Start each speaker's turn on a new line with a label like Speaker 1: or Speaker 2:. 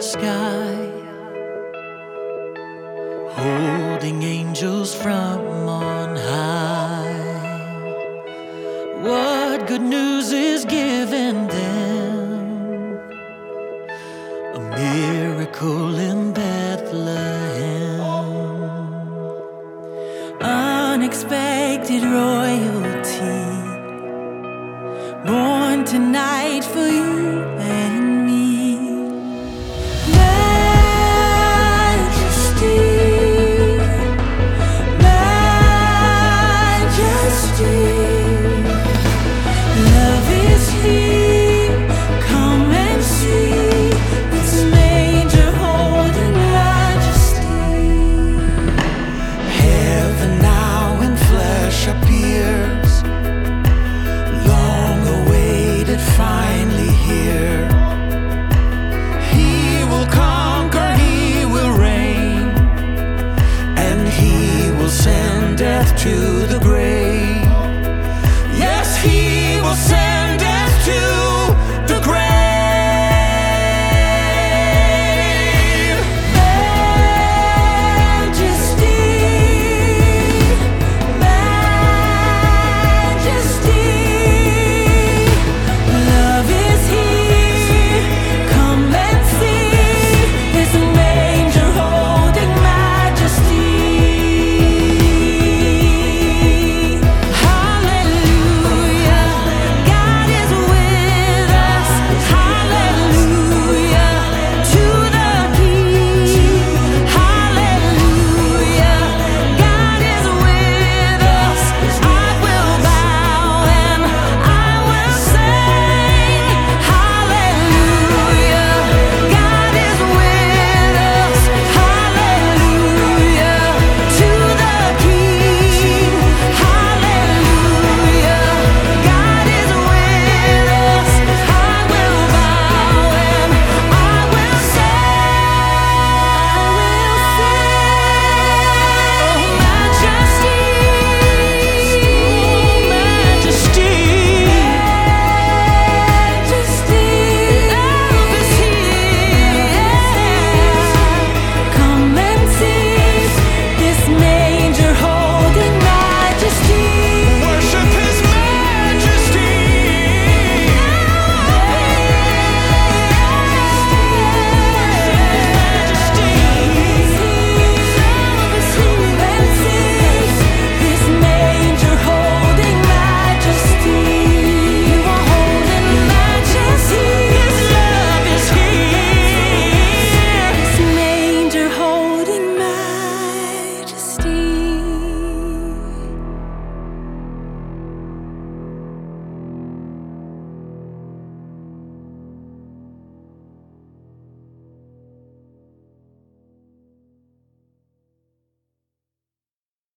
Speaker 1: sky, holding angels from on high. What good news is given them? A miracle in Bethlehem. Unexpected royalty, born tonight for you and me. Majesty, majesty, love is here, come and see this manger holding majesty. Heaven now in flesh appears, long awaited, finally here. He will conquer, he will reign, and he will send death to